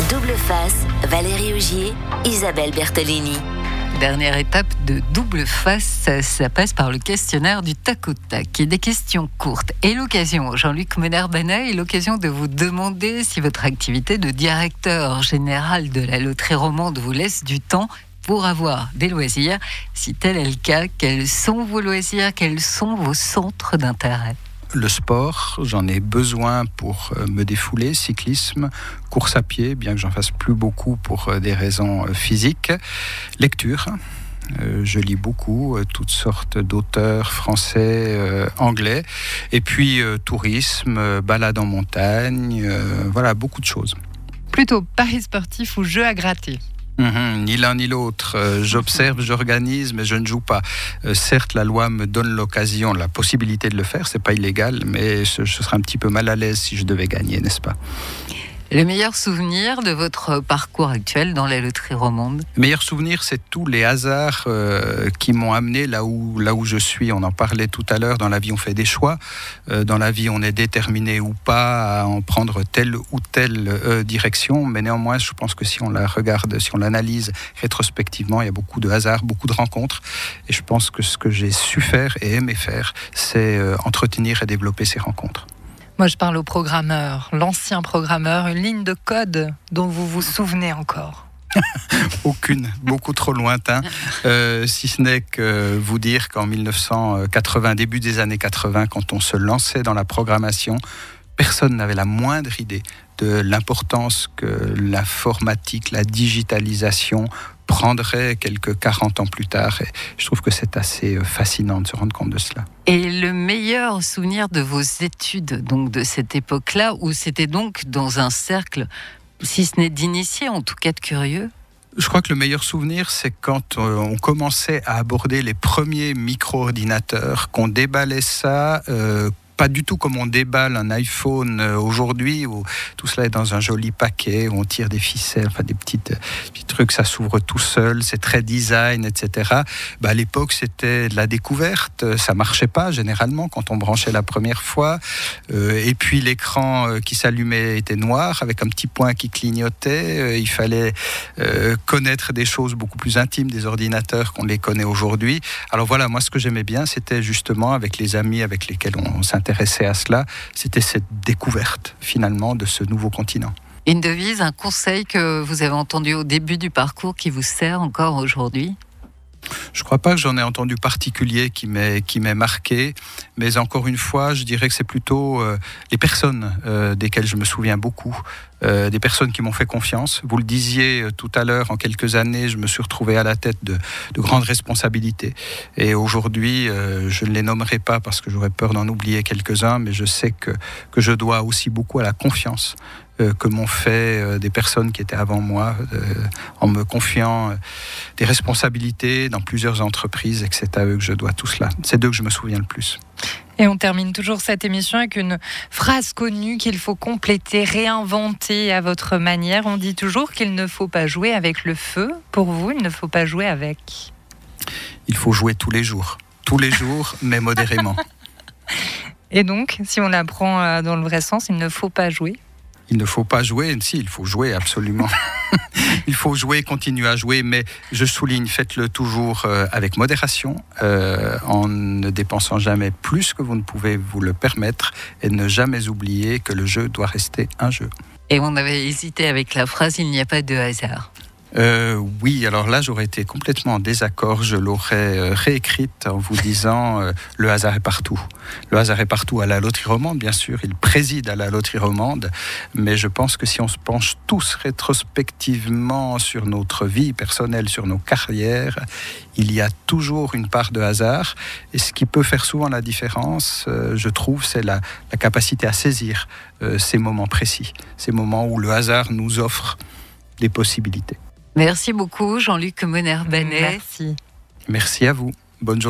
Double Face, Valérie Augier, Isabelle Bertolini. Dernière étape de Double Face, ça passe par le questionnaire du tac au tac et des questions courtes. Et l'occasion, Jean-Luc Monner-Banet, est l'occasion de vous demander si votre activité de directeur général de la loterie romande vous laisse du temps pour avoir des loisirs. Si tel est le cas, quels sont vos loisirs, quels sont vos centres d'intérêt ? Le sport, j'en ai besoin pour me défouler, cyclisme, course à pied, bien que j'en fasse plus beaucoup pour des raisons physiques. Lecture, je lis beaucoup, toutes sortes d'auteurs français, anglais. Et puis tourisme, balade en montagne, voilà, beaucoup de choses. Plutôt paris sportif ou jeu à gratter ? Ni l'un ni l'autre. J'observe, j'organise, mais je ne joue pas. Certes, la loi me donne l'occasion, la possibilité de le faire. C'est pas illégal, mais je serais un petit peu mal à l'aise si je devais gagner, n'est-ce pas ? Le meilleur souvenir de votre parcours actuel dans la loterie romande ? Le meilleur souvenir, c'est tous les hasards qui m'ont amené là où je suis. On en parlait tout à l'heure. Dans la vie, on fait des choix. Dans la vie, on est déterminé ou pas à en prendre telle ou telle direction. Mais néanmoins, je pense que si on la regarde, si on l'analyse rétrospectivement, il y a beaucoup de hasards, beaucoup de rencontres. Et je pense que ce que j'ai su faire et aimé faire, c'est entretenir et développer ces rencontres. Moi, je parle au programmeur, l'ancien programmeur, une ligne de code dont vous vous souvenez encore ? Aucune, beaucoup trop lointain, si ce n'est que vous dire qu'en 1980, début des années 80, quand on se lançait dans la programmation, personne n'avait la moindre idée de l'importance que l'informatique, la digitalisation prendrait quelques 40 ans plus tard. Et je trouve que c'est assez fascinant de se rendre compte de cela. Et le meilleur souvenir de vos études, donc de cette époque-là, où c'était donc dans un cercle, si ce n'est d'initiés, en tout cas de curieux ? Je crois que le meilleur souvenir, c'est quand on commençait à aborder les premiers micro-ordinateurs, qu'on déballait ça... pas du tout comme on déballe un iPhone aujourd'hui, où tout cela est dans un joli paquet, où on tire des ficelles, enfin des petits trucs, ça s'ouvre tout seul, c'est très design, etc. À l'époque, c'était de la découverte, ça marchait pas généralement quand on branchait la première fois, et puis l'écran qui s'allumait était noir, avec un petit point qui clignotait, il fallait connaître des choses beaucoup plus intimes des ordinateurs qu'on les connaît aujourd'hui. Alors voilà, moi ce que j'aimais bien, c'était justement avec les amis avec lesquels on s'intéressait à cela, c'était cette découverte finalement de ce nouveau continent. Une devise, un conseil que vous avez entendu au début du parcours qui vous sert encore aujourd'hui ? Je ne crois pas que j'en ai entendu particulier qui m'ait marqué, mais encore une fois, je dirais que c'est plutôt les personnes desquelles je me souviens beaucoup, des personnes qui m'ont fait confiance. Vous le disiez tout à l'heure, en quelques années, je me suis retrouvé à la tête de grandes responsabilités. Et aujourd'hui, je ne les nommerai pas parce que j'aurais peur d'en oublier quelques-uns, mais je sais que je dois aussi beaucoup à la confiance que m'ont fait des personnes qui étaient avant moi, en me confiant des responsabilités dans plusieurs entreprises, et que c'est à eux que je dois tout cela. C'est d'eux que je me souviens le plus. Et on termine toujours cette émission avec une phrase connue qu'il faut compléter, réinventer à votre manière. On dit toujours qu'il ne faut pas jouer avec le feu. Pour vous, il ne faut pas jouer avec ? Il faut jouer tous les jours, mais modérément. Et donc, si on apprend dans le vrai sens, il ne faut pas jouer ? Il ne faut pas jouer, si, il faut jouer absolument. Il faut jouer, continuer à jouer, mais je souligne, faites-le toujours avec modération, en ne dépensant jamais plus que vous ne pouvez vous le permettre, et ne jamais oublier que le jeu doit rester un jeu. Et on avait hésité avec la phrase « il n'y a pas de hasard ». Oui, alors là j'aurais été complètement en désaccord, je l'aurais réécrite en vous disant le hasard est partout. Le hasard est partout à la loterie romande, bien sûr, il préside à la loterie romande, mais je pense que si on se penche tous rétrospectivement sur notre vie personnelle, sur nos carrières, il y a toujours une part de hasard, et ce qui peut faire souvent la différence, je trouve, c'est la capacité à saisir ces moments précis, ces moments où le hasard nous offre des possibilités. Merci beaucoup Jean-Luc Monner-Banet. Merci. Merci à vous. Bonne journée.